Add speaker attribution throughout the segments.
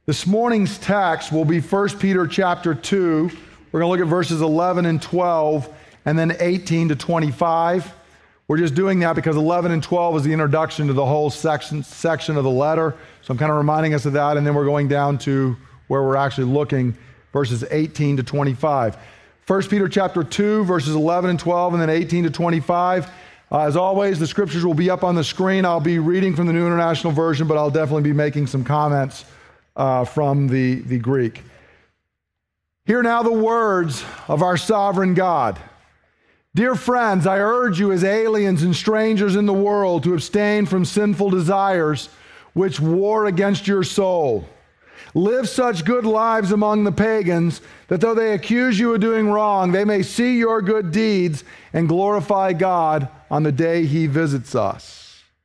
Speaker 1: This morning's text will be 1 Peter chapter 2. We're going to look at verses 11 and 12, and then 18 to 25. We're just doing that because 11 and 12 is the introduction to the whole section of the letter. So I'm kind of reminding us of that, and then we're going down to where we're actually looking, verses 18 to 25. 1 Peter chapter 2, verses 11 and 12, and then 18 to 25. As always, the scriptures will be up on the screen. I'll be reading from the New International Version, but I'll definitely be making some comments from the Greek. Hear now the words of our sovereign God. Dear friends, I urge you as aliens and strangers in the world to abstain from sinful desires which war against your soul. Live such good lives among the pagans that though they accuse you of doing wrong, they may see your good deeds and glorify God on the day he visits us.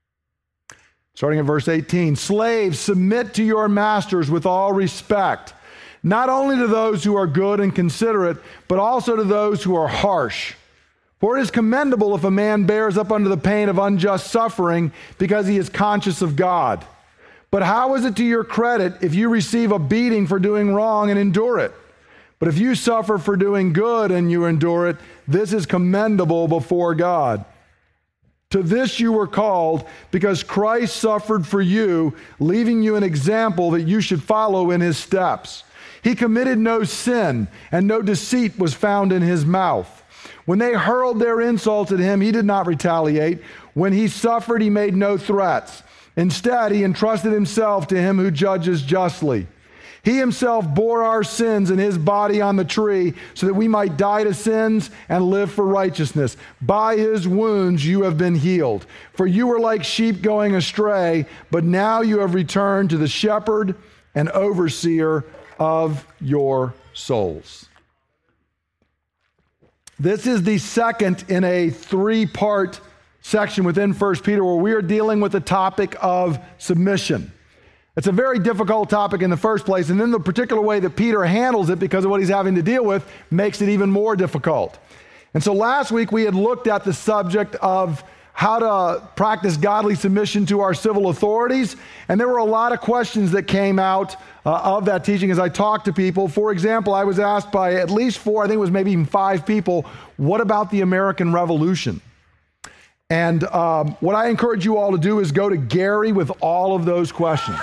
Speaker 1: Starting at verse 18, slaves, submit to your masters with all respect, not only to those who are good and considerate, but also to those who are harsh. For it is commendable if a man bears up under the pain of unjust suffering because he is conscious of God. But how is it to your credit if you receive a beating for doing wrong and endure it? But if you suffer for doing good and you endure it, this is commendable before God. To this you were called, because Christ suffered for you, leaving you an example that you should follow in his steps. He committed no sin, and no deceit was found in his mouth. When they hurled their insults at him, he did not retaliate. When he suffered, he made no threats. Instead, he entrusted himself to him who judges justly. He himself bore our sins in his body on the tree so that we might die to sins and live for righteousness. By his wounds you have been healed. For you were like sheep going astray, but now you have returned to the shepherd and overseer of your souls. This is the second in a three-part section within 1 Peter where we are dealing with the topic of submission. It's a very difficult topic in the first place, and then the particular way that Peter handles it because of what he's having to deal with makes it even more difficult. And so last week we had looked at the subject of how to practice godly submission to our civil authorities, and there were a lot of questions that came out of that teaching as I talked to people. For example, I was asked by at least 4, I think it was maybe even 5 people, what about the American Revolution? And what I encourage you all to do is go to Gary with all of those questions.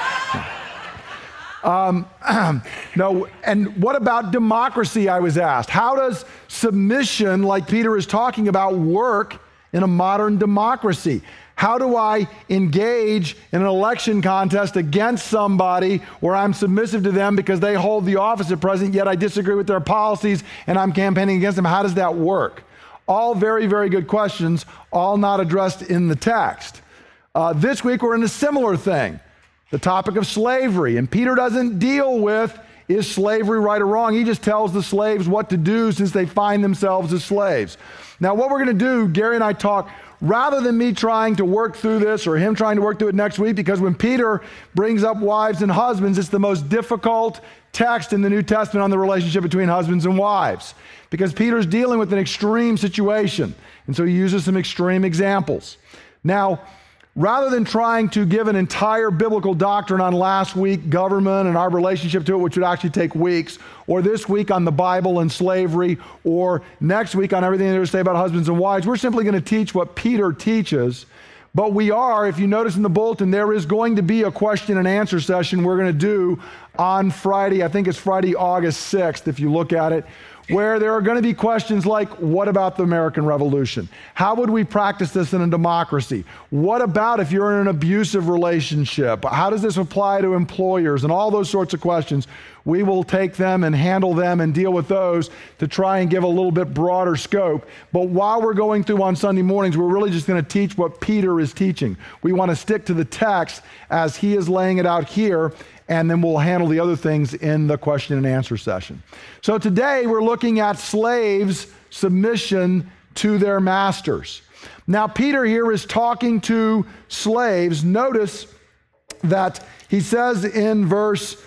Speaker 1: No, and what about democracy, I was asked. How does submission, like Peter is talking about, work in a modern democracy? How do I engage in an election contest against somebody where I'm submissive to them because they hold the office at present, yet I disagree with their policies and I'm campaigning against them? How does that work? All very, very good questions, all not addressed in the text. This week we're in a similar thing, the topic of slavery. And Peter doesn't deal with, is slavery right or wrong? He just tells the slaves what to do since they find themselves as slaves. Now what we're going to do, Gary and I talk, rather than me trying to work through this or him trying to work through it next week, because when Peter brings up wives and husbands, it's the most difficult text in the New Testament on the relationship between husbands and wives, because Peter's dealing with an extreme situation, and so he uses some extreme examples. Now, rather than trying to give an entire biblical doctrine on last week, government and our relationship to it, which would actually take weeks, or this week on the Bible and slavery, or next week on everything there is to say about husbands and wives, we're simply going to teach what Peter teaches. But we are, if you notice in the bulletin, there is going to be a question and answer session we're going to do on Friday. I think it's Friday, August 6th, if you look at it, where there are going to be questions like, what about the American Revolution? How would we practice this in a democracy? What about if you're in an abusive relationship? How does this apply to employers? And all those sorts of questions. We will take them and handle them and deal with those to try and give a little bit broader scope. But while we're going through on Sunday mornings, we're really just going to teach what Peter is teaching. We want to stick to the text as he is laying it out here, and then we'll handle the other things in the question and answer session. So today we're looking at slaves' submission to their masters. Now Peter here is talking to slaves. Notice that he says in verse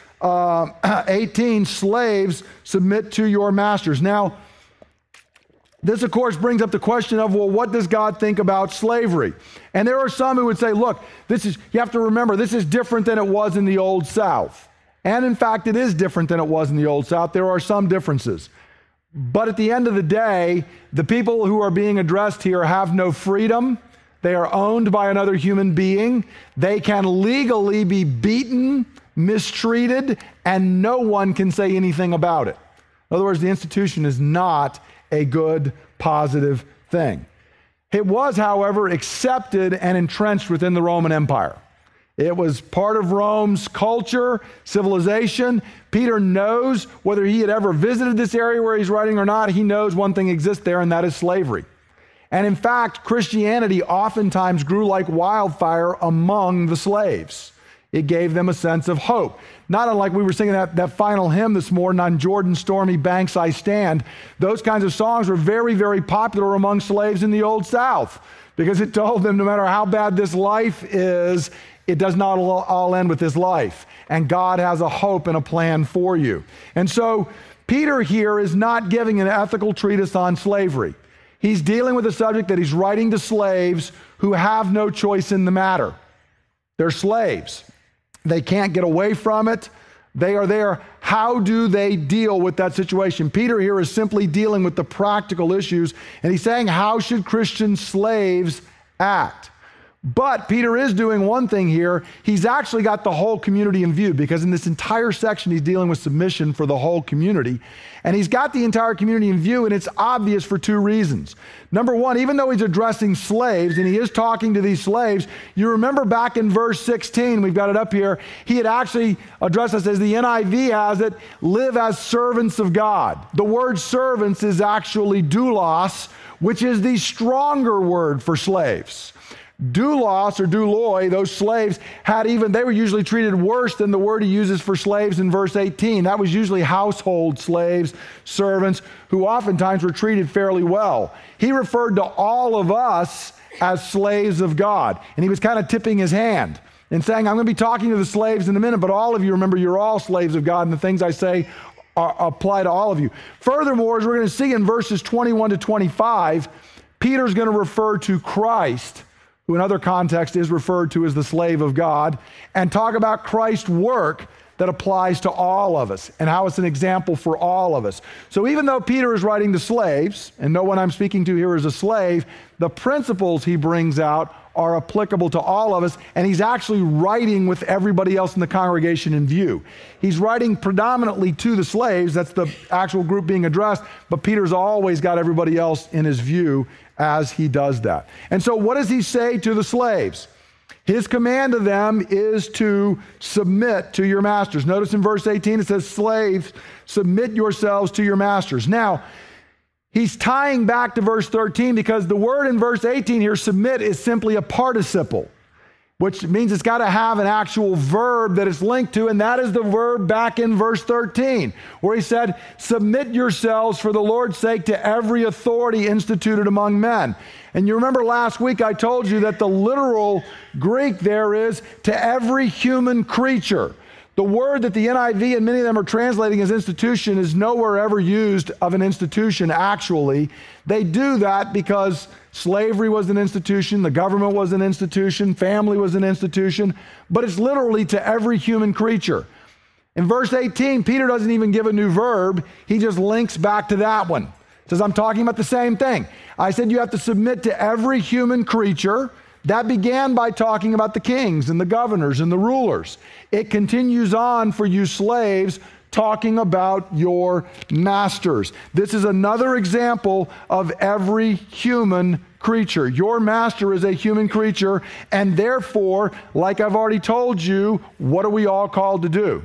Speaker 1: 18, slaves, submit to your masters. Now, this, of course, brings up the question of, well, what does God think about slavery? And there are some who would say, look, you have to remember, this is different than it was in the Old South. And in fact, it is different than it was in the Old South. There are some differences. But at the end of the day, the people who are being addressed here have no freedom. They are owned by another human being. They can legally be beaten, mistreated, and no one can say anything about it. In other words, the institution is not a good, positive thing. It was, however, accepted and entrenched within the Roman Empire. It was part of Rome's culture, civilization. Peter knows, whether he had ever visited this area where he's writing or not, he knows one thing exists there, and that is slavery. And in fact, Christianity oftentimes grew like wildfire among the slaves. It gave them a sense of hope. Not unlike we were singing that final hymn this morning, "On Jordan's stormy banks I stand." Those kinds of songs were very, very popular among slaves in the Old South, because it told them no matter how bad this life is, it does not all end with this life. And God has a hope and a plan for you. And so Peter here is not giving an ethical treatise on slavery. He's dealing with a subject that he's writing to slaves who have no choice in the matter. They're slaves. They can't get away from it. They are there. How do they deal with that situation? Peter here is simply dealing with the practical issues, and he's saying, how should Christian slaves act? But Peter is doing one thing here. He's actually got the whole community in view, because in this entire section, he's dealing with submission for the whole community. And he's got the entire community in view, and it's obvious for two reasons. Number one, even though he's addressing slaves, and he is talking to these slaves, you remember back in verse 16, we've got it up here, he had actually addressed us, as the NIV has it, live as servants of God. The word servants is actually doulos, which is the stronger word for slaves. Doulos or douloi, those slaves they were usually treated worse than the word he uses for slaves in verse 18. That was usually household slaves, servants, who oftentimes were treated fairly well. He referred to all of us as slaves of God, and he was kind of tipping his hand and saying, I'm going to be talking to the slaves in a minute, but all of you, remember, you're all slaves of God, and the things I say apply to all of you. Furthermore, as we're going to see in verses 21 to 25, Peter's going to refer to Christ, who in other contexts is referred to as the slave of God, and talk about Christ's work that applies to all of us and how it's an example for all of us. So even though Peter is writing to slaves, and no one I'm speaking to here is a slave, the principles he brings out are applicable to all of us, and he's actually writing with everybody else in the congregation in view. He's writing predominantly to the slaves, that's the actual group being addressed, but Peter's always got everybody else in his view as he does that. And so what does he say to the slaves? His command to them is to submit to your masters. Notice in verse 18 it says, slaves, submit yourselves to your masters. Now, he's tying back to verse 13 because the word in verse 18 here, submit, is simply a participle, which means it's got to have an actual verb that it's linked to, and that is the verb back in verse 13, where he said, submit yourselves for the Lord's sake to every authority instituted among men. And you remember last week I told you that the literal Greek there is to every human creature. The word that the NIV and many of them are translating as institution is nowhere ever used of an institution actually. They do that because slavery was an institution, the government was an institution, family was an institution, but it's literally to every human creature. In verse 18, Peter doesn't even give a new verb. He just links back to that one. He says, I'm talking about the same thing. I said you have to submit to every human creature. That began by talking about the kings and the governors and the rulers. It continues on for you slaves, talking about your masters. This is another example of every human creature. Your master is a human creature, and therefore, like I've already told you, what are we all called to do?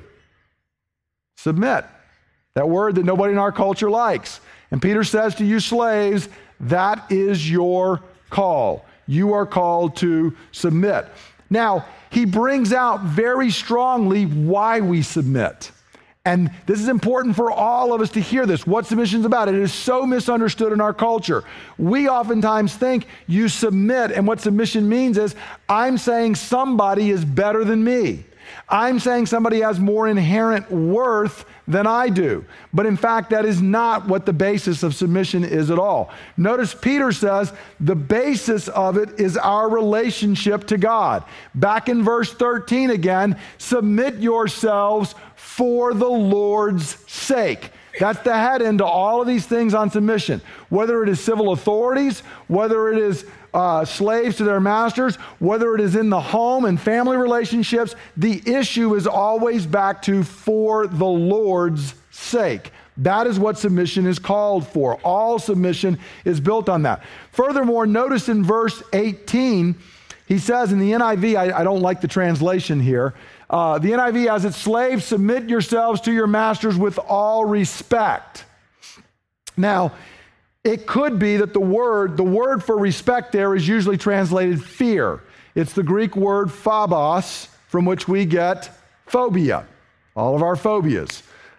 Speaker 1: Submit. That word that nobody in our culture likes. And Peter says to you slaves, that is your call. You are called to submit. Now, he brings out very strongly why we submit. And this is important for all of us to hear this, what submission is about. It is so misunderstood in our culture. We oftentimes think you submit, and what submission means is, I'm saying somebody is better than me. I'm saying somebody has more inherent worth than I do. But in fact, that is not what the basis of submission is at all. Notice Peter says the basis of it is our relationship to God. Back in verse 13 again, submit yourselves for the Lord's sake. That's the head into all of these things on submission. Whether it is civil authorities, whether it is slaves to their masters, whether it is in the home and family relationships, the issue is always back to for the Lord's sake. That is what submission is called for. All submission is built on that. Furthermore, notice in verse 18, he says in the NIV, I don't like the translation here, the NIV has it, slaves, submit yourselves to your masters with all respect. Now, it could be that the word for respect there is usually translated fear. It's the Greek word phobos, from which we get phobia, all of our phobias.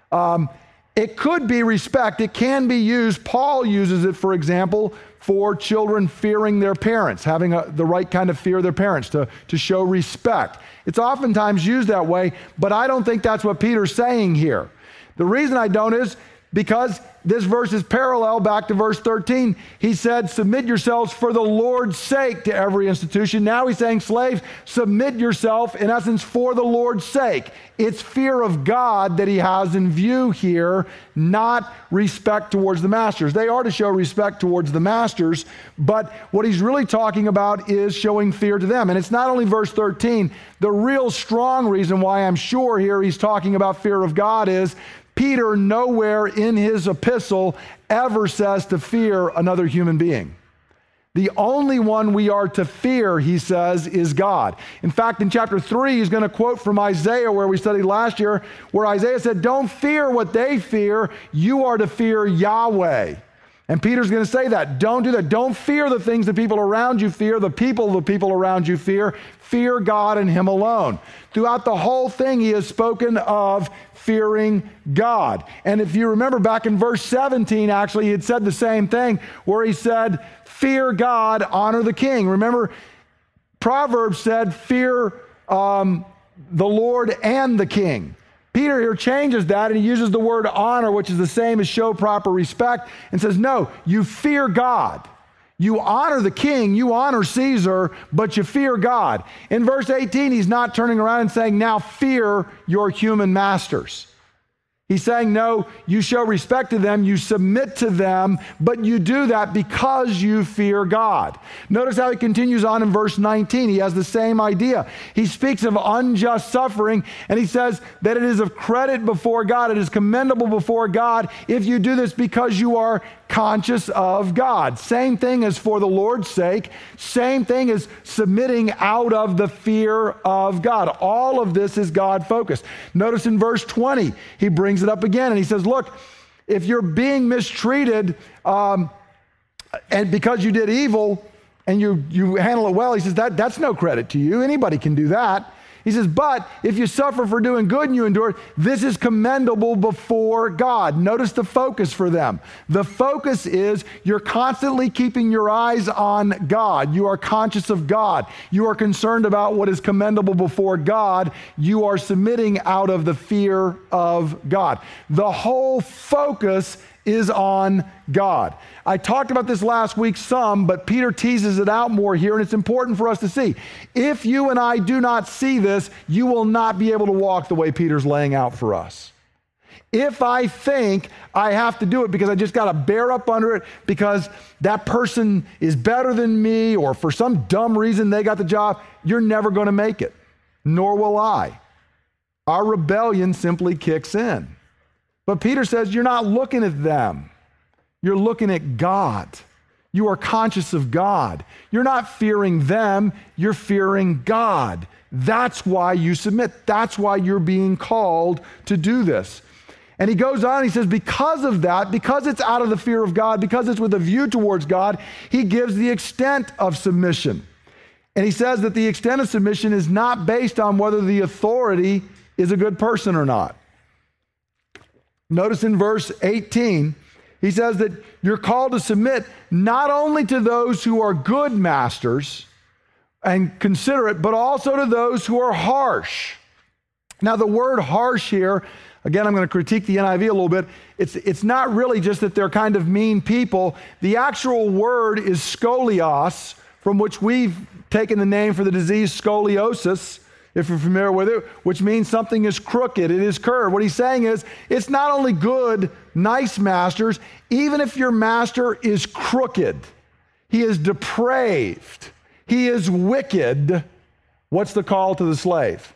Speaker 1: It could be respect. It can be used. Paul uses it, for example, for children fearing their parents, having the right kind of fear of their parents, to show respect. It's oftentimes used that way, but I don't think that's what Peter's saying here. The reason I don't is because this verse is parallel back to verse 13. He said, submit yourselves for the Lord's sake to every institution. Now he's saying, slaves, submit yourself, in essence, for the Lord's sake. It's fear of God that he has in view here, not respect towards the masters. They are to show respect towards the masters, but what he's really talking about is showing fear to them. And it's not only verse 13. The real strong reason why I'm sure here he's talking about fear of God is Peter nowhere in his epistle ever says to fear another human being. The only one we are to fear, he says, is God. In fact, in chapter 3, he's going to quote from Isaiah, where we studied last year, where Isaiah said, don't fear what they fear, you are to fear Yahweh. And Peter's going to say that. Don't do that. Don't fear the things the people around you fear, the people around you fear. Fear God and him alone. Throughout the whole thing, he has spoken of fearing God. And if you remember back in verse 17, actually, he had said the same thing, where he said, fear God, honor the king. Remember, Proverbs said, fear the Lord and the king. Peter here changes that, and he uses the word honor, which is the same as show proper respect, and says, no, you fear God. You honor the king, you honor Caesar, but you fear God. In verse 18, he's not turning around and saying, now fear your human masters. He's saying, no, you show respect to them, you submit to them, but you do that because you fear God. Notice how he continues on in verse 19. He has the same idea. He speaks of unjust suffering, and he says that it is of credit before God, it is commendable before God if you do this because you are conscious of God. Same thing as for the Lord's sake. Same thing as submitting out of the fear of God. All of this is God-focused. Notice in verse 20, he brings it up again, and he says, look, if you're being mistreated and because you did evil and you handle it well, he says, that's no credit to you. Anybody can do that. He says, but if you suffer for doing good and you endure it, this is commendable before God. Notice the focus for them. The focus is you're constantly keeping your eyes on God. You are conscious of God. You are concerned about what is commendable before God. You are submitting out of the fear of God. The whole focus is on God. I talked about this last week some, but Peter teases it out more here, and it's important for us to see. If you and I do not see this, you will not be able to walk the way Peter's laying out for us. If I think I have to do it because I just got to bear up under it because that person is better than me or for some dumb reason they got the job, you're never going to make it, nor will I. Our rebellion simply kicks in. But Peter says, you're not looking at them. You're looking at God. You are conscious of God. You're not fearing them. You're fearing God. That's why you submit. That's why you're being called to do this. And he goes on, he says, because of that, because it's out of the fear of God, because it's with a view towards God, he gives the extent of submission. And he says that the extent of submission is not based on whether the authority is a good person or not. Notice in verse 18, he says that you're called to submit not only to those who are good masters and considerate, but also to those who are harsh. Now, the word harsh here, again, I'm going to critique the NIV a little bit. It's not really just that they're kind of mean people. The actual word is scolios, from which we've taken the name for the disease scoliosis, if you're familiar with it, which means something is crooked, it is curved. What he's saying is, it's not only good, nice masters, even if your master is crooked, he is depraved, he is wicked, what's the call to the slave?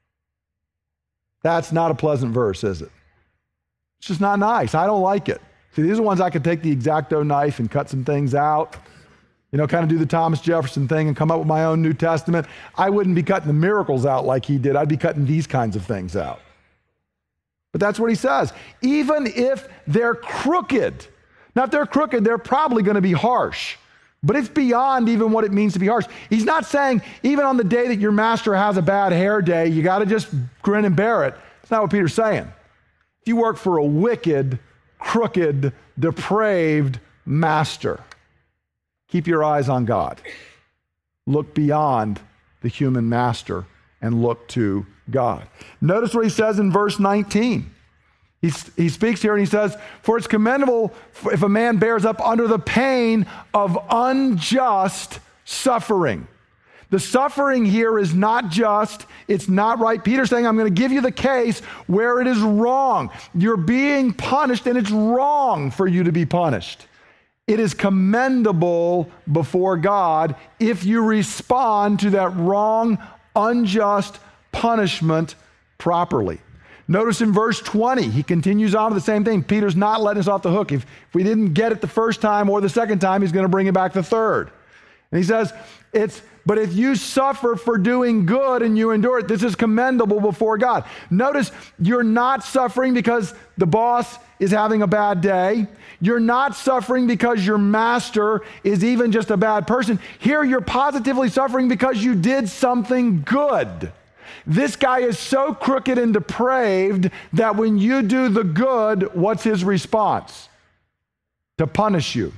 Speaker 1: That's not a pleasant verse, is it? It's just not nice. I don't like it. See, these are ones I could take the X-Acto knife and cut some things out, kind of do the Thomas Jefferson thing and come up with my own New Testament. I wouldn't be cutting the miracles out like he did. I'd be cutting these kinds of things out. But that's what he says. Even if they're crooked. Now, if they're crooked, they're probably going to be harsh. But it's beyond even what it means to be harsh. He's not saying even on the day that your master has a bad hair day, you got to just grin and bear it. That's not what Peter's saying. If you work for a wicked, crooked, depraved master, keep your eyes on God. Look beyond the human master and look to God. Notice what he says in verse 19. He speaks here and he says, for it's commendable if a man bears up under the pain of unjust suffering. The suffering here is not just, it's not right. Peter's saying, I'm going to give you the case where it is wrong. You're being punished and it's wrong for you to be punished. It is commendable before God if you respond to that wrong, unjust punishment properly. Notice in verse 20, he continues on with the same thing. Peter's not letting us off the hook. If we didn't get it the first time or the second time, he's going to bring it back the third. And he says, but if you suffer for doing good and you endure it, this is commendable before God. Notice you're not suffering because the boss is having a bad day. You're not suffering because your master is even just a bad person. Here you're positively suffering because you did something good. This guy is so crooked and depraved that when you do the good, what's his response? To punish you.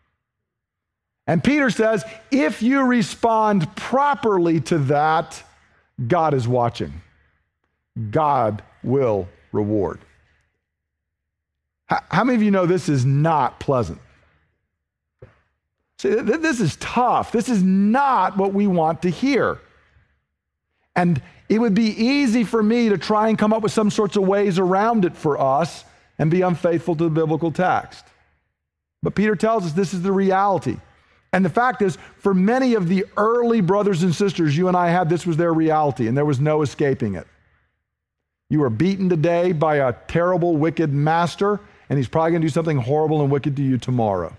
Speaker 1: And Peter says, if you respond properly to that, God is watching. God will reward. How many of you know this is not pleasant? See, this is tough. This is not what we want to hear. And it would be easy for me to try and come up with some sorts of ways around it for us and be unfaithful to the biblical text. But Peter tells us this is the reality. And the fact is, for many of the early brothers and sisters you and I had, this was their reality, and there was no escaping it. You were beaten today by a terrible, wicked master, and he's probably going to do something horrible and wicked to you tomorrow.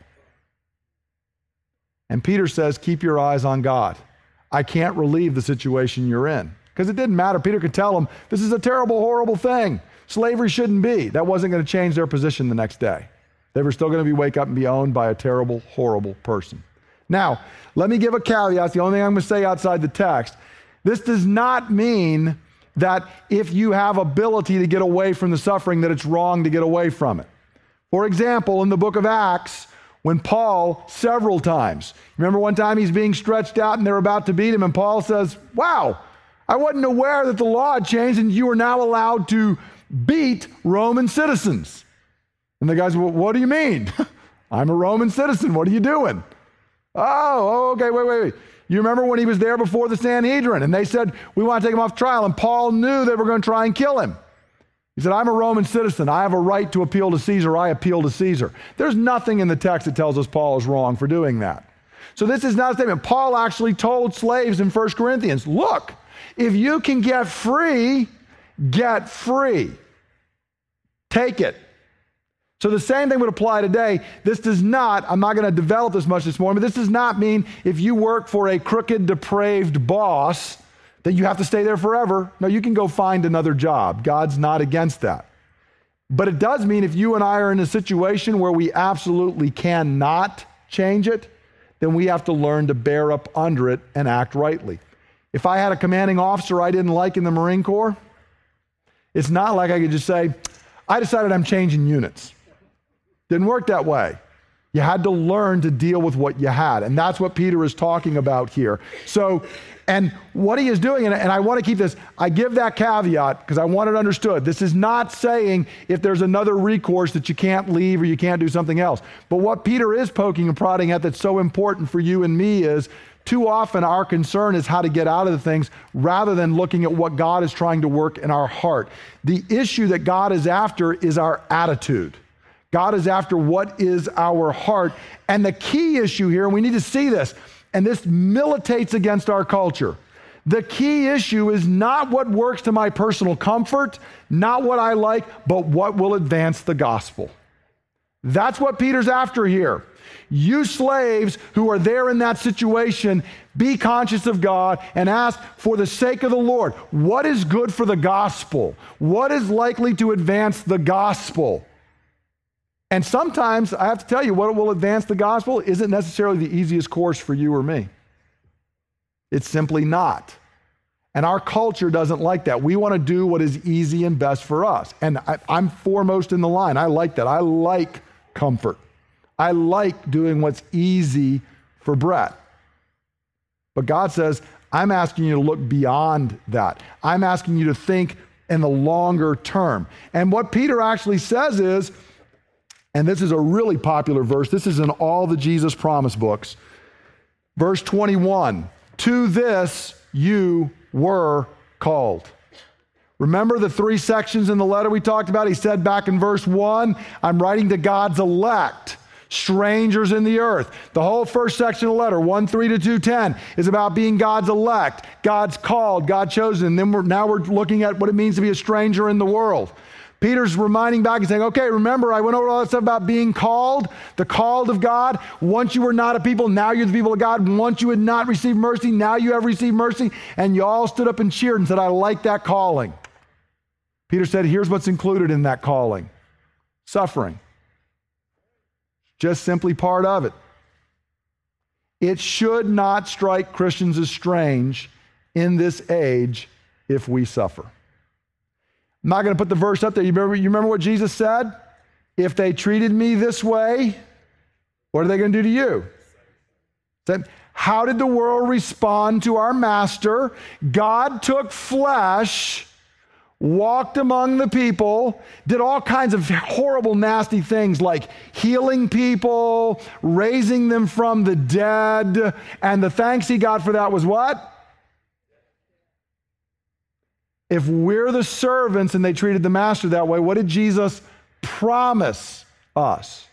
Speaker 1: And Peter says, keep your eyes on God. I can't relieve the situation you're in. Because it didn't matter. Peter could tell them, this is a terrible, horrible thing. Slavery shouldn't be. That wasn't going to change their position the next day. They were still going to wake up and be owned by a terrible, horrible person. Now, let me give a caveat. It's the only thing I'm going to say outside the text. This does not mean that if you have ability to get away from the suffering, that it's wrong to get away from it. For example, in the book of Acts, when Paul, several times, remember one time he's being stretched out and they're about to beat him, and Paul says, wow, I wasn't aware that the law had changed and you are now allowed to beat Roman citizens. And the guys, well, what do you mean? I'm a Roman citizen. What are you doing? Oh, okay, wait. You remember when he was there before the Sanhedrin and they said, we want to take him off trial, and Paul knew they were going to try and kill him. He said, I'm a Roman citizen. I have a right to appeal to Caesar. I appeal to Caesar. There's nothing in the text that tells us Paul is wrong for doing that. So this is not a statement. Paul actually told slaves in 1 Corinthians, look, if you can get free, get free. Take it. So the same thing would apply today. This does not, I'm not going to develop this much this morning, but this does not mean if you work for a crooked, depraved boss that you have to stay there forever. No, you can go find another job. God's not against that. But it does mean if you and I are in a situation where we absolutely cannot change it, then we have to learn to bear up under it and act rightly. If I had a commanding officer I didn't like in the Marine Corps, it's not like I could just say, I decided I'm changing units. Didn't work that way. You had to learn to deal with what you had. And that's what Peter is talking about here. So, and what he is doing, and I want to keep this, I give that caveat because I want it understood. This is not saying if there's another recourse that you can't leave or you can't do something else. But what Peter is poking and prodding at that's so important for you and me is too often our concern is how to get out of the things rather than looking at what God is trying to work in our heart. The issue that God is after is our attitude. God is after what is our heart. And the key issue here, and we need to see this, and this militates against our culture. The key issue is not what works to my personal comfort, not what I like, but what will advance the gospel. That's what Peter's after here. You slaves who are there in that situation, be conscious of God and ask for the sake of the Lord, what is good for the gospel? What is likely to advance the gospel? And sometimes, I have to tell you, what will advance the gospel isn't necessarily the easiest course for you or me. It's simply not. And our culture doesn't like that. We want to do what is easy and best for us. And I'm foremost in the line. I like that. I like comfort. I like doing what's easy for Brett. But God says, I'm asking you to look beyond that. I'm asking you to think in the longer term. And what Peter actually says is, and this is a really popular verse, this is in all the Jesus promise books, verse 21, to this you were called. Remember the three sections in the letter we talked about? He said back in verse 1, I'm writing to God's elect, strangers in the earth. The whole first section of the letter, 1:3 to 2:10, is about being God's elect, God's called, God chosen. And then now we're looking at what it means to be a stranger in the world. Peter's reminding back and saying, okay, remember I went over all that stuff about being called, the called of God. Once you were not a people, now you're the people of God. Once you had not received mercy, now you have received mercy. And you all stood up and cheered and said, I like that calling. Peter said, here's what's included in that calling. Suffering. Just simply part of it. It should not strike Christians as strange in this age if we suffer. I'm not going to put the verse up there. You remember what Jesus said? If they treated me this way, what are they going to do to you? Said, how did the world respond to our master? God took flesh, walked among the people, did all kinds of horrible, nasty things like healing people, raising them from the dead, and the thanks he got for that was what? If we're the servants and they treated the master that way, what did Jesus promise us?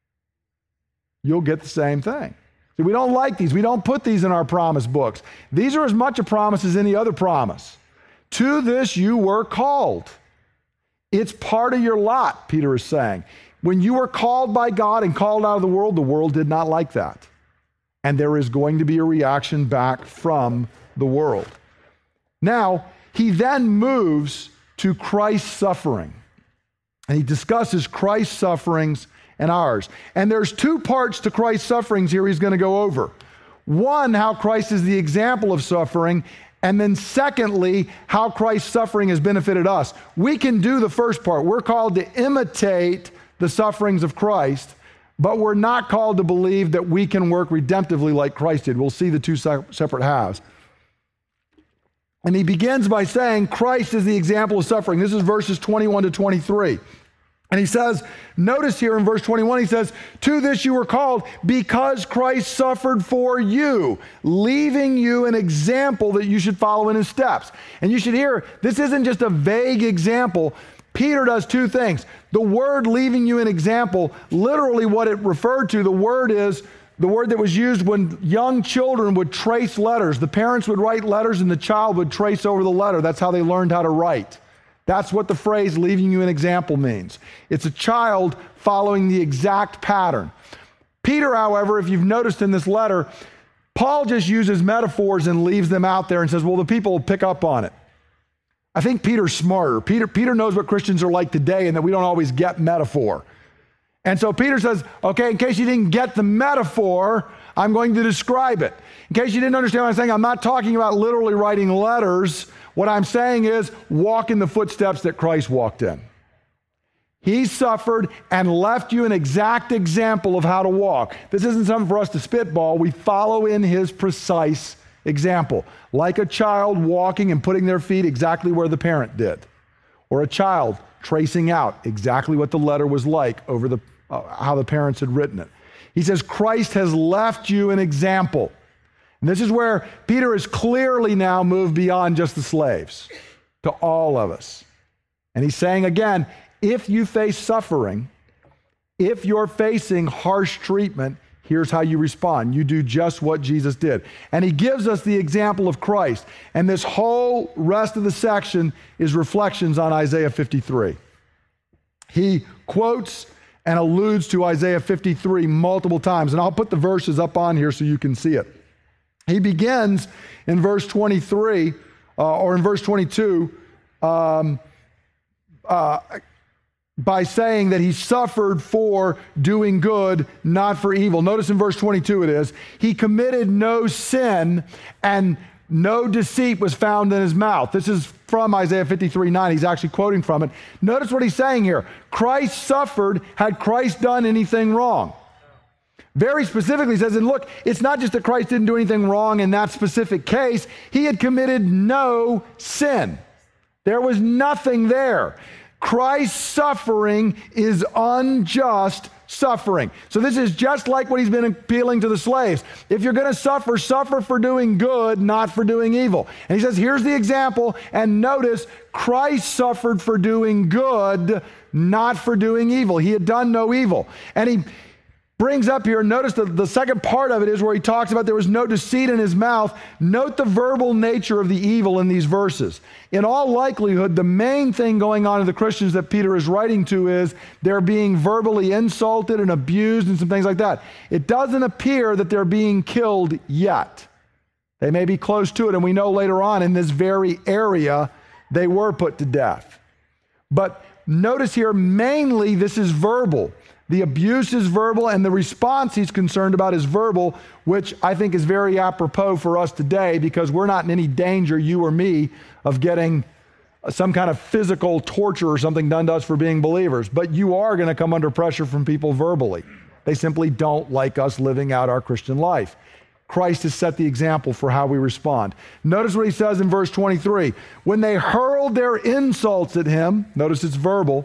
Speaker 1: You'll get the same thing. See, we don't like these. We don't put these in our promise books. These are as much a promise as any other promise. To this you were called. It's part of your lot, Peter is saying. When you were called by God and called out of the world did not like that. And there is going to be a reaction back from the world. Now, he then moves to Christ's suffering. And he discusses Christ's sufferings and ours. And there's two parts to Christ's sufferings here he's going to go over. One, how Christ is the example of suffering. And then secondly, how Christ's suffering has benefited us. We can do the first part. We're called to imitate the sufferings of Christ, but we're not called to believe that we can work redemptively like Christ did. We'll see the two separate halves. And he begins by saying Christ is the example of suffering. This is verses 21 to 23. And he says, notice here in verse 21, he says, to this you were called because Christ suffered for you, leaving you an example that you should follow in his steps. And you should hear, this isn't just a vague example. Peter does two things. The word leaving you an example, literally what it referred to, the word is the word that was used when young children would trace letters. The parents would write letters and the child would trace over the letter. That's how they learned how to write. That's what the phrase leaving you an example means. It's a child following the exact pattern. Peter, however, if you've noticed in this letter, Paul just uses metaphors and leaves them out there and says, well, the people will pick up on it. I think Peter's smarter. Peter knows what Christians are like today and that we don't always get metaphor. And so Peter says, okay, in case you didn't get the metaphor, I'm going to describe it. In case you didn't understand what I'm saying, I'm not talking about literally writing letters. What I'm saying is walk in the footsteps that Christ walked in. He suffered and left you an exact example of how to walk. This isn't something for us to spitball. We follow in his precise example, like a child walking and putting their feet exactly where the parent did, or a child tracing out exactly what the letter was like over how the parents had written it. He says, Christ has left you an example. And this is where Peter has clearly now moved beyond just the slaves to all of us. And he's saying again, if you face suffering, if you're facing harsh treatment, here's how you respond. You do just what Jesus did. And he gives us the example of Christ. And this whole rest of the section is reflections on Isaiah 53. He quotes and alludes to Isaiah 53 multiple times. And I'll put the verses up on here so you can see it. He begins in verse 23, or in verse 22, by saying that he suffered for doing good, not for evil. Notice in verse 22 it is, he committed no sin and no deceit was found in his mouth. This is from Isaiah 53:9. He's actually quoting from it. Notice what he's saying here. Christ suffered. Had Christ done anything wrong? Very specifically says, and look, it's not just that Christ didn't do anything wrong in that specific case. He had committed no sin. There was nothing there. Christ's suffering is unjust suffering. So this is just like what he's been appealing to the slaves. If you're going to suffer, suffer for doing good, not for doing evil. And he says, here's the example. And notice, Christ suffered for doing good, not for doing evil. He had done no evil. And he brings up here, notice the second part of it is where he talks about there was no deceit in his mouth. Note the verbal nature of the evil in these verses. In all likelihood, the main thing going on to the Christians that Peter is writing to is they're being verbally insulted and abused and some things like that. It doesn't appear that they're being killed yet. They may be close to it, and we know later on in this very area they were put to death. But notice here, mainly this is verbal. The abuse is verbal, and the response he's concerned about is verbal, which I think is very apropos for us today because we're not in any danger, you or me, of getting some kind of physical torture or something done to us for being believers. But you are going to come under pressure from people verbally. They simply don't like us living out our Christian life. Christ has set the example for how we respond. Notice what he says in verse 23. When they hurled their insults at him, notice it's verbal,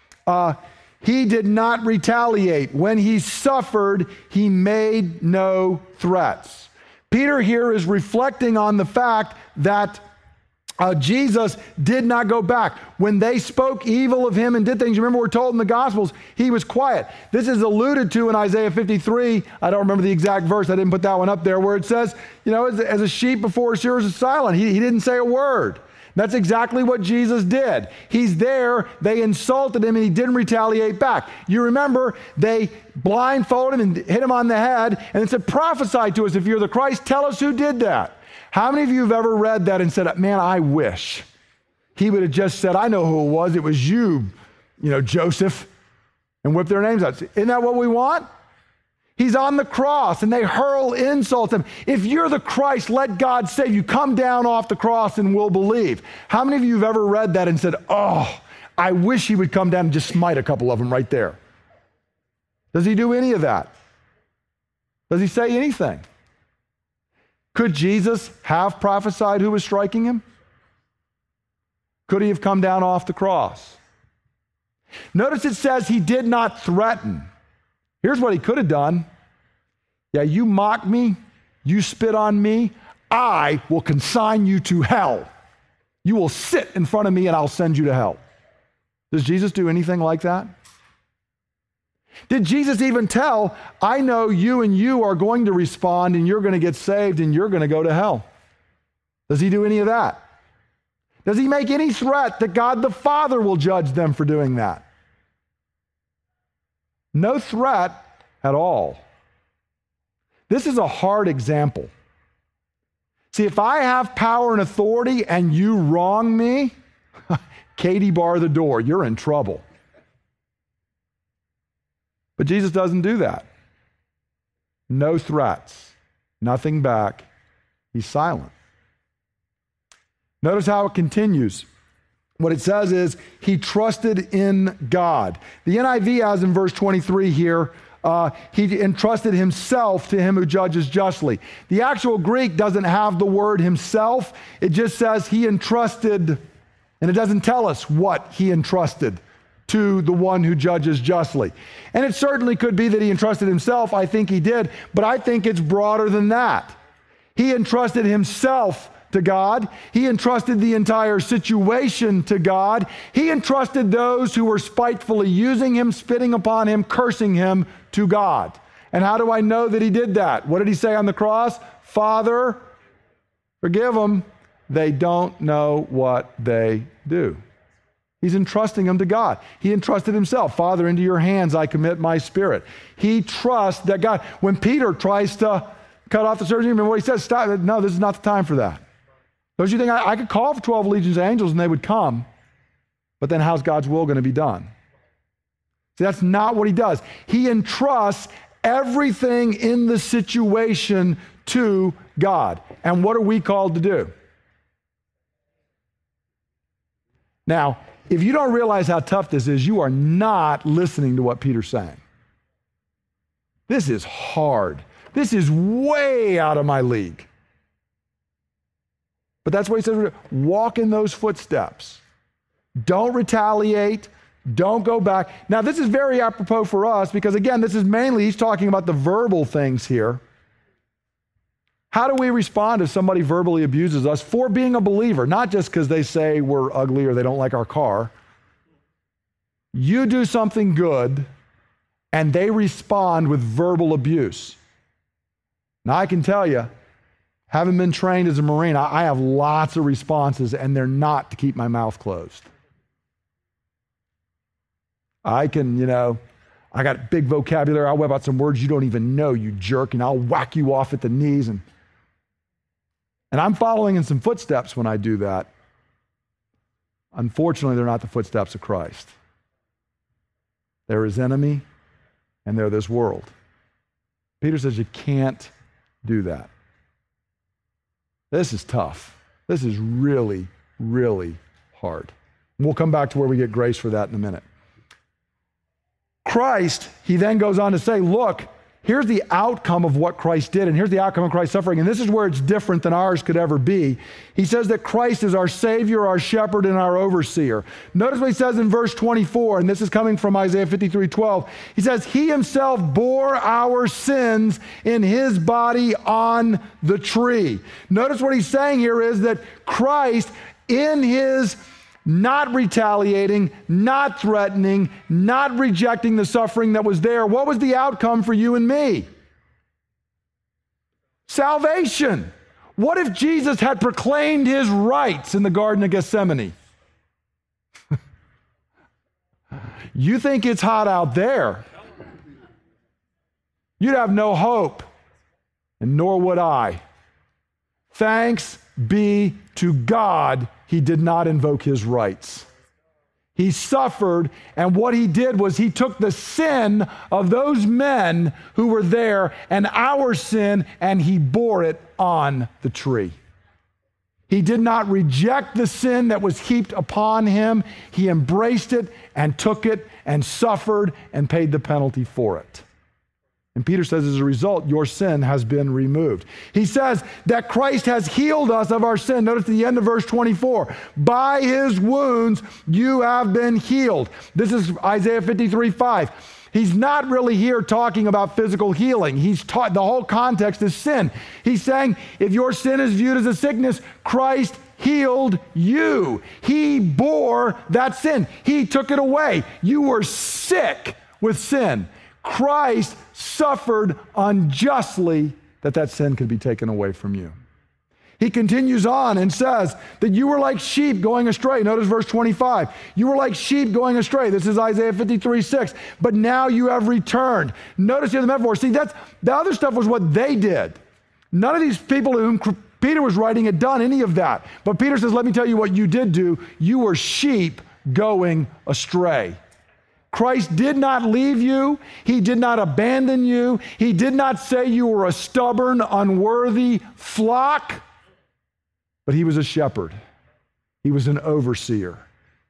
Speaker 1: he did not retaliate. When he suffered, he made no threats. Peter here is reflecting on the fact that Jesus did not go back. When they spoke evil of him and did things, remember we're told in the Gospels, he was quiet. This is alluded to in Isaiah 53. I don't remember the exact verse. I didn't put that one up there, where it says, as a sheep before his shearers is silent. He didn't say a word. That's exactly what Jesus did. He's there, they insulted him, and he didn't retaliate back. You remember, they blindfolded him and hit him on the head, and it said, prophesy to us if you're the Christ, tell us who did that. How many of you have ever read that and said, man, I wish he would have just said, I know who it was you, Joseph, and whipped their names out. Isn't that what we want? He's on the cross, and they hurl insults at him. If you're the Christ, let God save you. Come down off the cross, and we'll believe. How many of you have ever read that and said, oh, I wish he would come down and just smite a couple of them right there? Does he do any of that? Does he say anything? Could Jesus have prophesied who was striking him? Could he have come down off the cross? Notice it says he did not threaten. Here's what he could have done. Yeah, you mock me, you spit on me, I will consign you to hell. You will sit in front of me and I'll send you to hell. Does Jesus do anything like that? Did Jesus even tell, I know you and you are going to respond and you're going to get saved and you're going to go to hell? Does he do any of that? Does he make any threat that God the Father will judge them for doing that? No threat at all. This is a hard example. See, if I have power and authority and you wrong me, Katie, bar the door, you're in trouble. But Jesus doesn't do that. No threats, nothing back. He's silent. Notice how it continues. What it says is he trusted in God. The NIV has in verse 23 here, he entrusted himself to him who judges justly. The actual Greek doesn't have the word himself. It just says he entrusted, and it doesn't tell us what he entrusted to the one who judges justly. And it certainly could be that he entrusted himself. I think he did, but I think it's broader than that. He entrusted himself to God. He entrusted the entire situation to God. He entrusted those who were spitefully using him, spitting upon him, cursing him to God. And how do I know that he did that? What did he say on the cross? Father, forgive them. They don't know what they do. He's entrusting them to God. He entrusted himself. Father, into your hands I commit my spirit. He trusts that God, when Peter tries to cut off the surgery, remember what he says? Stop. No, this is not the time for that. Don't you think I could call for 12 legions of angels and they would come, but then how's God's will going to be done? See, that's not what he does. He entrusts everything in the situation to God. And what are we called to do? Now, if you don't realize how tough this is, you are not listening to what Peter's saying. This is hard. This is way out of my league. But that's what he says. Walk in those footsteps. Don't retaliate. Don't go back. Now, this is very apropos for us because, again, this is mainly, he's talking about the verbal things here. How do we respond if somebody verbally abuses us for being a believer? Not just because they say we're ugly or they don't like our car. You do something good and they respond with verbal abuse. Now, I can tell you, having been trained as a Marine, I have lots of responses, and they're not to keep my mouth closed. I can, I got big vocabulary. I'll whip out some words you don't even know, you jerk, and I'll whack you off at the knees. And I'm following in some footsteps when I do that. Unfortunately, they're not the footsteps of Christ. They're his enemy, and they're this world. Peter says you can't do that. This is tough. This is really, really hard. We'll come back to where we get grace for that in a minute. Christ, he then goes on to say, look, here's the outcome of what Christ did, and here's the outcome of Christ's suffering, and this is where it's different than ours could ever be. He says that Christ is our Savior, our shepherd, and our overseer. Notice what he says in verse 24, and this is coming from Isaiah 53:12. He says, he himself bore our sins in his body on the tree. Notice what he's saying here is that Christ, in his not retaliating, not threatening, not rejecting the suffering that was there. What was the outcome for you and me? Salvation. What if Jesus had proclaimed his rights in the Garden of Gethsemane? You think it's hot out there. You'd have no hope, and nor would I. Thanks be to God, he did not invoke his rights. He suffered, and what he did was he took the sin of those men who were there and our sin, and he bore it on the tree. He did not reject the sin that was heaped upon him. He embraced it and took it and suffered and paid the penalty for it. And Peter says, as a result, your sin has been removed. He says that Christ has healed us of our sin. Notice at the end of verse 24, by his wounds you have been healed. This is Isaiah 53:5. He's not really here talking about physical healing. The whole context is sin. He's saying if your sin is viewed as a sickness, Christ healed you. He bore that sin. He took it away. You were sick with sin. Christ suffered unjustly that sin could be taken away from you. He continues on and says that you were like sheep going astray. Notice verse 25. You were like sheep going astray. This is Isaiah 53:6. But now you have returned. Notice here the metaphor. See, the other stuff was what they did. None of these people to whom Peter was writing had done any of that. But Peter says, let me tell you what you did do. You were sheep going astray. Christ did not leave you. He did not abandon you. He did not say you were a stubborn, unworthy flock, but he was a shepherd. He was an overseer.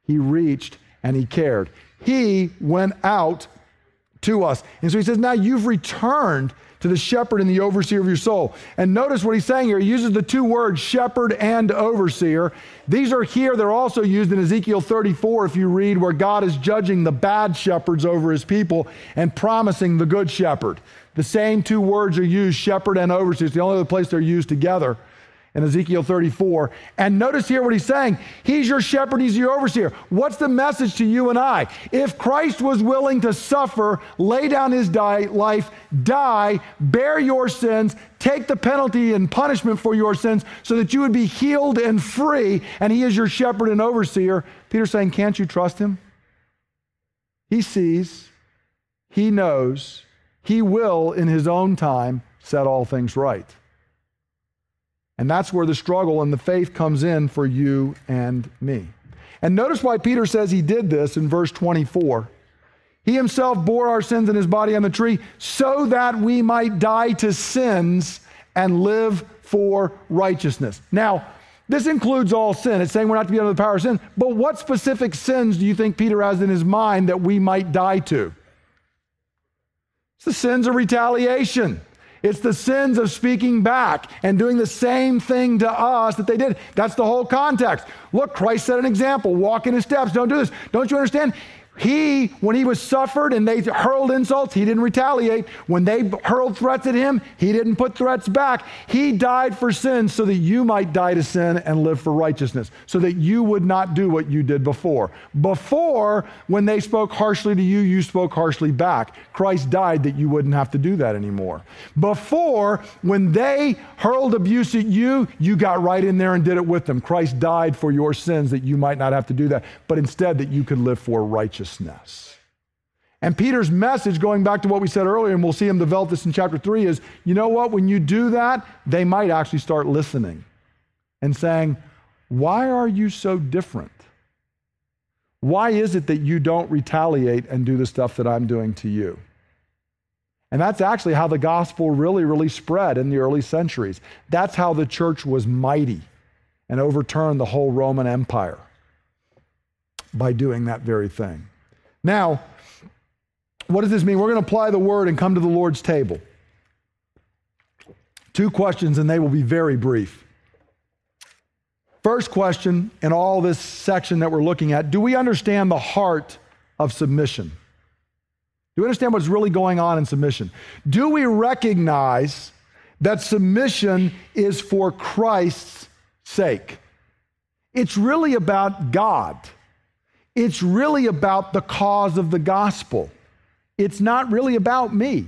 Speaker 1: He reached and he cared. He went out to us. And so he says, now you've returned to the shepherd and the overseer of your soul. And notice what he's saying here. He uses the two words, shepherd and overseer. These are here. They're also used in Ezekiel 34, if you read, where God is judging the bad shepherds over his people and promising the good shepherd. The same two words are used, shepherd and overseer. It's the only other place they're used together in Ezekiel 34. And notice here what he's saying. He's your shepherd, he's your overseer. What's the message to you and I? If Christ was willing to suffer, lay down his life, die, bear your sins, take the penalty and punishment for your sins so that you would be healed and free, and he is your shepherd and overseer, Peter's saying, can't you trust him? He sees, he knows, he will in his own time set all things right. And that's where the struggle and the faith comes in for you and me. And notice why Peter says he did this in verse 24. He himself bore our sins in his body on the tree so that we might die to sins and live for righteousness. Now, this includes all sin. It's saying we're not to be under the power of sin. But what specific sins do you think Peter has in his mind that we might die to? It's the sins of retaliation. It's the sins of speaking back and doing the same thing to us that they did. That's the whole context. Look, Christ set an example. Walk in his steps. Don't do this. Don't you understand? He, when he was suffered and they hurled insults, he didn't retaliate. When they hurled threats at him, he didn't put threats back. He died for sin so that you might die to sin and live for righteousness, so that you would not do what you did before. Before, when they spoke harshly to you, you spoke harshly back. Christ died that you wouldn't have to do that anymore. Before, when they hurled abuse at you, you got right in there and did it with them. Christ died for your sins that you might not have to do that, but instead that you could live for righteousness. And Peter's message, going back to what we said earlier, and we'll see him develop this in chapter 3, is, you know what? When you do that, they might actually start listening and saying, why are you so different? Why is it that you don't retaliate and do the stuff that I'm doing to you? And that's actually how the gospel really spread in the early centuries. That's how the church was mighty and overturned the whole Roman Empire, by doing that very thing. Now, what does this mean? We're going to apply the word and come to the Lord's table. 2 questions, and they will be very brief. First question in all this section that we're looking at, do we understand the heart of submission? Do we understand what's really going on in submission? Do we recognize that submission is for Christ's sake? It's really about God. It's really about the cause of the gospel. It's not really about me.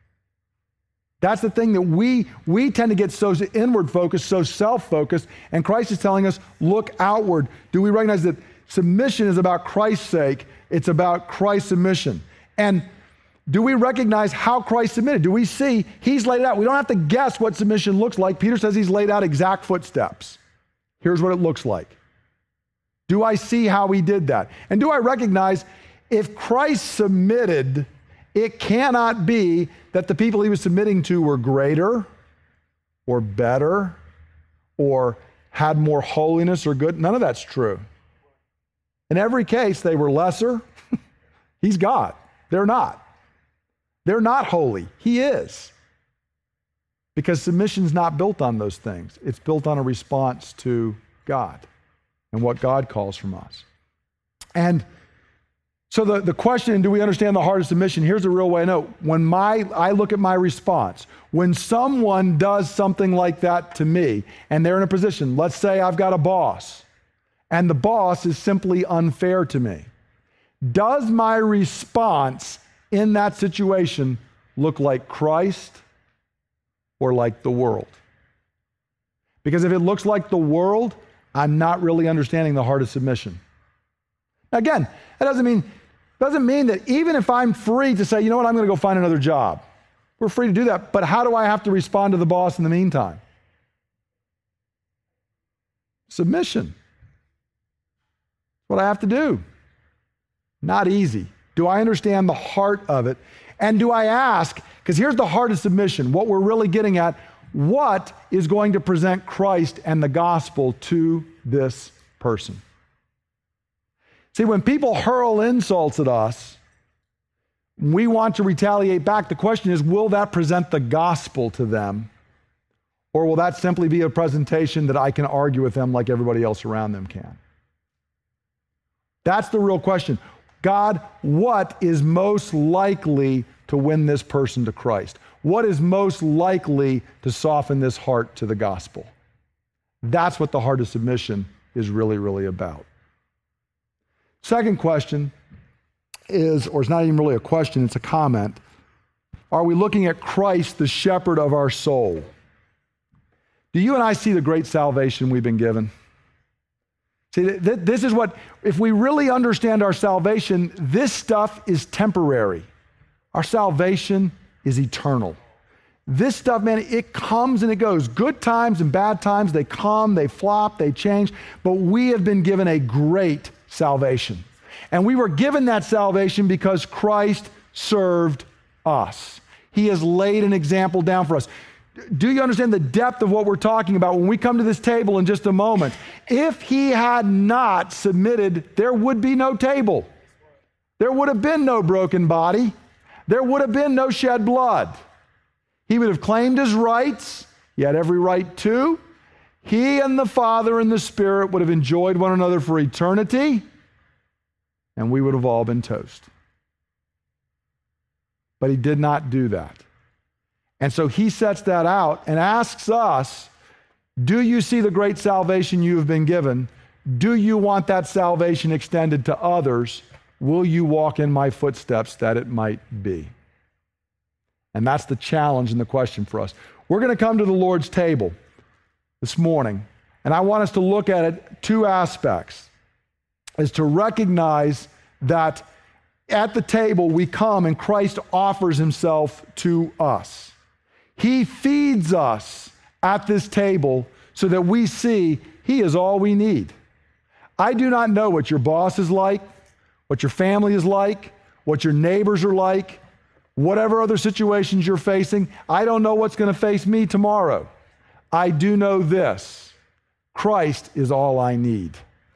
Speaker 1: That's the thing that we tend to get so inward focused, so self-focused, and Christ is telling us, look outward. Do we recognize that submission is about Christ's sake? It's about Christ's submission. And do we recognize how Christ submitted? Do we see he's laid it out? We don't have to guess what submission looks like. Peter says he's laid out exact footsteps. Here's what it looks like. Do I see how he did that? And do I recognize if Christ submitted, it cannot be that the people he was submitting to were greater or better or had more holiness or good. None of that's true. In every case, they were lesser. He's God. They're not. They're not holy. He is. Because submission's not built on those things. It's built on a response to God and what God calls from us. And so the question, do we understand the heart of submission? Here's the real way I know. When I look at my response, when someone does something like that to me, and they're in a position, let's say I've got a boss, and the boss is simply unfair to me, does my response in that situation look like Christ or like the world? Because if it looks like the world, I'm not really understanding the heart of submission. Again, that doesn't mean that even if I'm free to say, you know what, I'm going to go find another job. We're free to do that, but how do I have to respond to the boss in the meantime? Submission. What I have to do. Not easy. Do I understand the heart of it? And do I ask, because here's the heart of submission, what we're really getting at, what is going to present Christ and the gospel to this person? See, when people hurl insults at us, we want to retaliate back. The question is, will that present the gospel to them? Or will that simply be a presentation that I can argue with them like everybody else around them can? That's the real question. God, what is most likely to win this person to Christ? What is most likely to soften this heart to the gospel? That's what the heart of submission is really, really about. Second question is, or it's not even really a question, it's a comment. Are we looking at Christ, the shepherd of our soul? Do you and I see the great salvation we've been given? See, this is what, if we really understand our salvation, this stuff is temporary. Our salvation is eternal. This stuff, man, it comes and it goes. Good times and bad times, they come, they flop, they change, but we have been given a great salvation. And we were given that salvation because Christ served us. He has laid an example down for us. Do you understand the depth of what we're talking about when we come to this table in just a moment? If he had not submitted, there would be no table. There would have been no broken body. There would have been no shed blood. He would have claimed his rights. He had every right to. He and the Father and the Spirit would have enjoyed one another for eternity, and we would have all been toast. But he did not do that. And so he sets that out and asks us, do you see the great salvation you have been given? Do you want that salvation extended to others? Will you walk in my footsteps that it might be? And that's the challenge and the question for us. We're going to come to the Lord's table this morning, and I want us to look at it two aspects, is to recognize that at the table we come and Christ offers himself to us. He feeds us at this table so that we see he is all we need. I do not know what your boss is like, what your family is like, what your neighbors are like, whatever other situations you're facing. I don't know what's going to face me tomorrow. I do know this: Christ is all I need.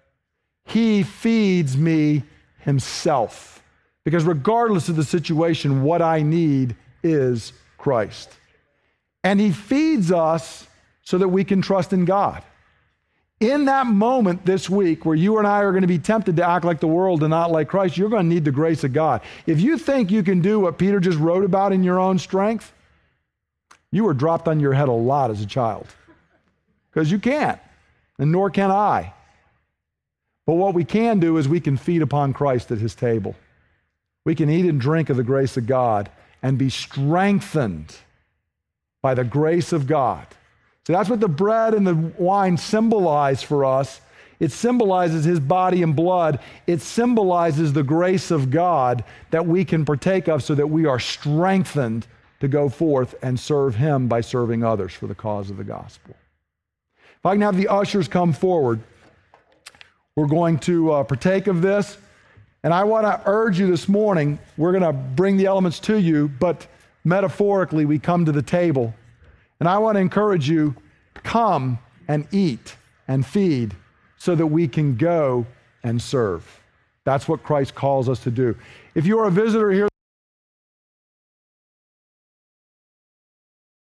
Speaker 1: He feeds me himself, because regardless of the situation, what I need is Christ. And he feeds us so that we can trust in God. In that moment this week where you and I are going to be tempted to act like the world and not like Christ, you're going to need the grace of God. If you think you can do what Peter just wrote about in your own strength, you were dropped on your head a lot as a child. Because you can't, and nor can I. But what we can do is we can feed upon Christ at his table. We can eat and drink of the grace of God and be strengthened by the grace of God. So that's what the bread and the wine symbolize for us. It symbolizes his body and blood. It symbolizes the grace of God that we can partake of so that we are strengthened to go forth and serve him by serving others for the cause of the gospel. If I can have the ushers come forward, we're going to partake of this. And I want to urge you this morning, we're going to bring the elements to you, but metaphorically, we come to the table. And I want to encourage you, come and eat and feed so that we can go and serve. That's what Christ calls us to do. If you're a visitor here